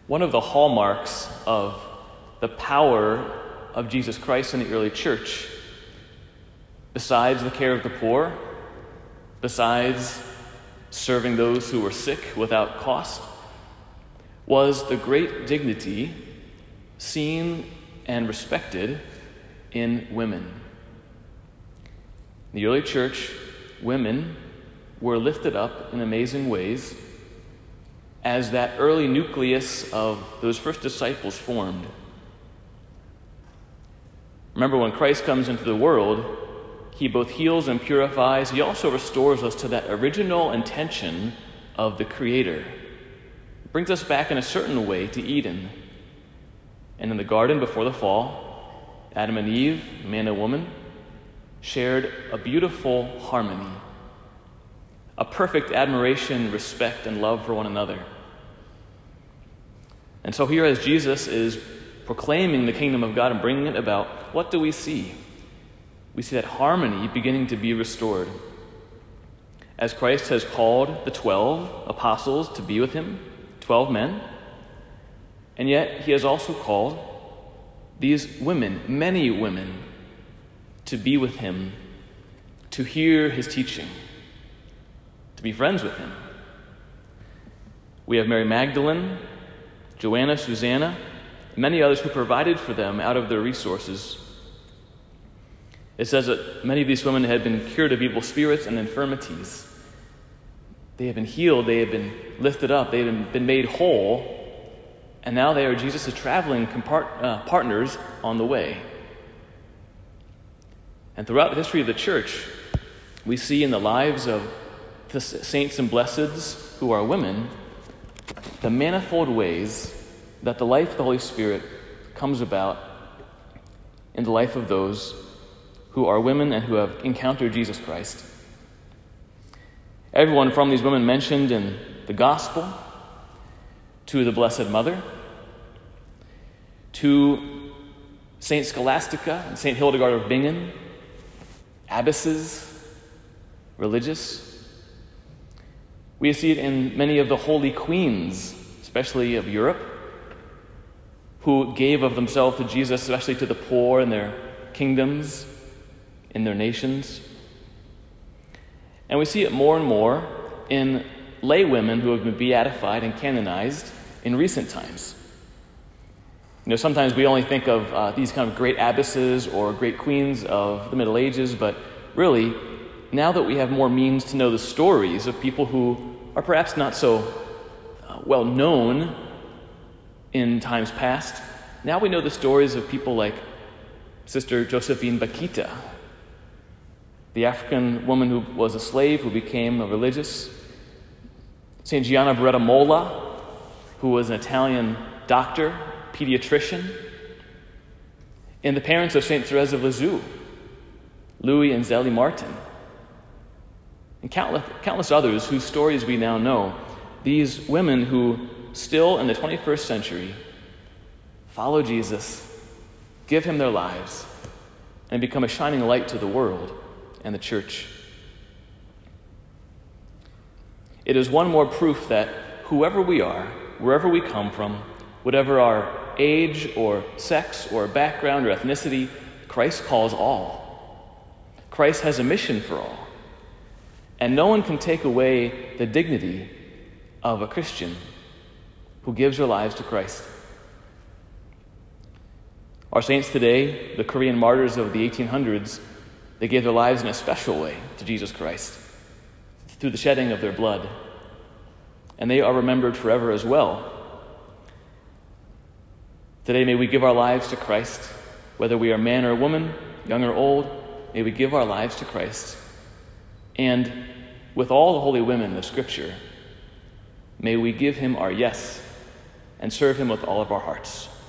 One of the hallmarks of the power of Jesus Christ in the early church, besides the care of the poor, besides serving those who were sick without cost, was the great dignity seen and respected in women. In the early church, women were lifted up in amazing ways as that early nucleus of those first disciples formed. Remember, when Christ comes into the world, he both heals and purifies. He also restores us to that original intention of the Creator. It brings us back in a certain way to Eden. And in the garden before the fall, Adam and Eve, man and woman, shared a beautiful harmony, a perfect admiration, respect, and love for one another. And so here, as Jesus is proclaiming the kingdom of God and bringing it about, what do we see? We see that harmony beginning to be restored. As Christ has called the 12 apostles to be with him, 12 men, and yet he has also called these women, many women, to be with him, to hear his teaching, to be friends with him. We have Mary Magdalene, Joanna, Susanna, and many others who provided for them out of their resources. It says that many of these women had been cured of evil spirits and infirmities. They have been healed, they have been lifted up, they have been made whole, and now they are Jesus' traveling partners on the way. And throughout the history of the church, we see in the lives of the saints and blesseds who are women, the manifold ways that the life of the Holy Spirit comes about in the life of those who are women and who have encountered Jesus Christ. Everyone from these women mentioned in the Gospel, to the Blessed Mother, to Saint Scholastica and Saint Hildegard of Bingen, abbesses, religious. We see it in many of the holy queens, especially of Europe, who gave of themselves to Jesus, especially to the poor in their kingdoms, in their nations. And we see it more and more in lay women who have been beatified and canonized in recent times. You know, sometimes we only think of these kind of great abbesses or great queens of the Middle Ages, but really, now that we have more means to know the stories of people who are perhaps not so well known in times past, now we know the stories of people like Sister Josephine Bakhita, the African woman who was a slave who became a religious, St. Gianna Beretta Molla, who was an Italian doctor, pediatrician, and the parents of St. Therese of Lisieux, Louis and Zélie Martin, and countless others whose stories we now know. These women who still in the 21st century follow Jesus, give him their lives, and become a shining light to the world and the church. It is one more proof that whoever we are, wherever we come from, whatever our age or sex or background or ethnicity, Christ calls all. Christ has a mission for all. And no one can take away the dignity of a Christian who gives their lives to Christ. Our saints today, the Korean martyrs of the 1800s, they gave their lives in a special way to Jesus Christ through the shedding of their blood. And they are remembered forever as well. Today, may we give our lives to Christ, whether we are man or woman, young or old, may we give our lives to Christ. And with all the holy women of Scripture, may we give him our yes and serve him with all of our hearts.